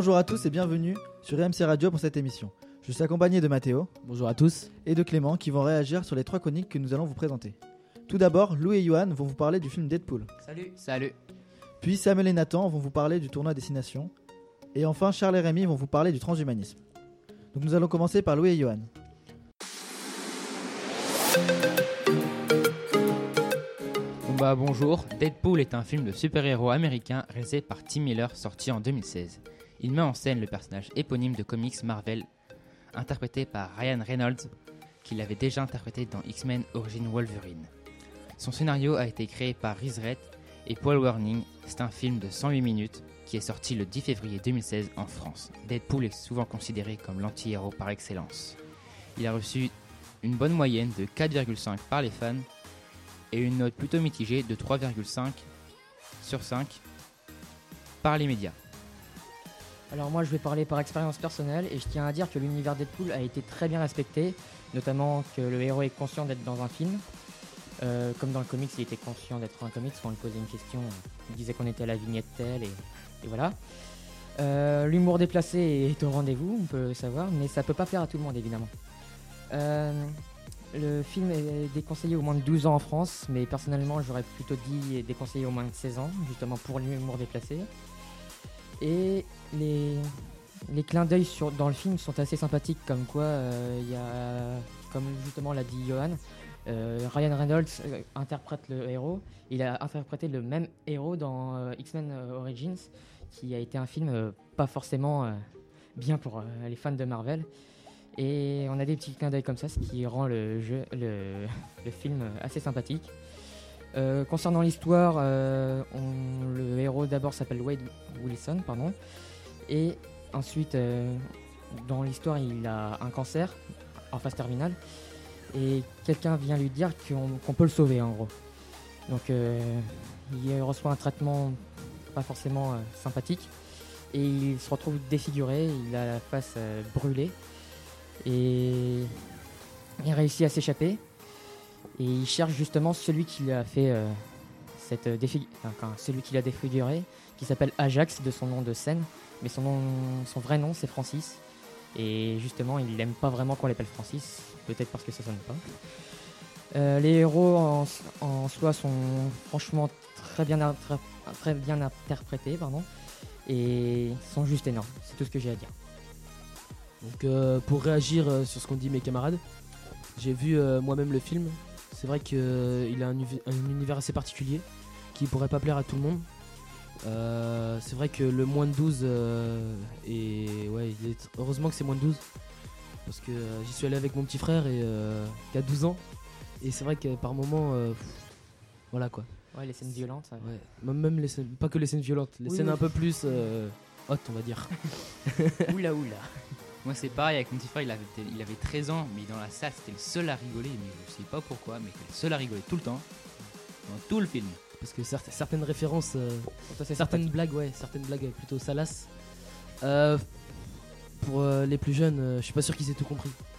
Bonjour à tous et bienvenue sur RMC Radio pour cette émission. Je suis accompagné de Mathéo. Bonjour à tous. Et de Clément qui vont réagir sur les 3 chroniques que nous allons vous présenter. Tout d'abord, Lou et Johan vont vous parler du film Deadpool. Salut. Puis Samuel et Nathan vont vous parler du tournoi Destination. Et enfin, Charles et Rémi vont vous parler du transhumanisme. Donc nous allons commencer par Lou et Johan. Bonjour, Deadpool est un film de super-héros américain réalisé par Tim Miller sorti en 2016. Il met en scène le personnage éponyme de comics Marvel, interprété par Ryan Reynolds, qui l'avait déjà interprété dans X-Men Origins Wolverine. Son scénario a été créé par Rhys Redd et Paul Werning. C'est un film de 108 minutes qui est sorti le 10 février 2016 en France. Deadpool est souvent considéré comme l'anti-héros par excellence. Il a reçu une bonne moyenne de 4,5 par les fans et une note plutôt mitigée de 3,5 sur 5 par les médias. Alors moi je vais parler par expérience personnelle et je tiens à dire que l'univers Deadpool a été très bien respecté, notamment que le héros est conscient d'être dans un film. Comme dans le comics, il était conscient d'être un comics, quand on lui posait une question, il disait qu'on était à la vignette telle et voilà. L'humour déplacé est au rendez-vous, on peut le savoir, mais ça peut pas plaire à tout le monde évidemment. Le film est déconseillé au moins de 12 ans en France, mais personnellement j'aurais plutôt dit déconseillé au moins de 16 ans, justement pour l'humour déplacé. Et les clins d'œil dans le film sont assez sympathiques, comme quoi il y a, comme justement l'a dit Johan, Ryan Reynolds interprète le héros. Il a interprété le même héros dans X-Men Origins, qui a été un film pas forcément bien pour les fans de Marvel. Et on a des petits clins d'œil comme ça, ce qui rend le film assez sympathique. Concernant l'histoire, le héros d'abord s'appelle Wade Wilson, et ensuite dans l'histoire il a un cancer en phase terminale et quelqu'un vient lui dire qu'on peut le sauver en gros. Donc il reçoit un traitement pas forcément sympathique et il se retrouve défiguré, il a la face brûlée et il réussit à s'échapper. Et il cherche justement celui qui l'a fait celui qui l'a défiguré, qui s'appelle Ajax de son nom de scène, mais son vrai nom c'est Francis. Et justement, il n'aime pas vraiment qu'on l'appelle Francis, peut-être parce que ça sonne pas. Les héros en soi sont franchement très bien interprétés, et sont juste énormes. C'est tout ce que j'ai à dire. Donc pour réagir sur ce qu'ont dit mes camarades, j'ai vu moi-même le film. C'est vrai qu'il a un univers assez particulier qui pourrait pas plaire à tout le monde. C'est vrai que le moins de 12 heureusement que c'est moins de 12 parce que j'y suis allé avec mon petit frère qui a 12 ans et c'est vrai que par moments voilà quoi. Ouais, les scènes violentes. Ouais. Même les scènes, pas que les scènes violentes, les scènes un peu plus hautes on va dire. Oula. Moi c'est pareil avec mon petit frère, il avait 13 ans, mais dans la salle c'était le seul à rigoler, mais je sais pas pourquoi, mais c'était le seul à rigoler tout le temps, dans tout le film. Parce que certaines références, certaines blagues plutôt salaces. Pour les plus jeunes, je suis pas sûr qu'ils aient tout compris.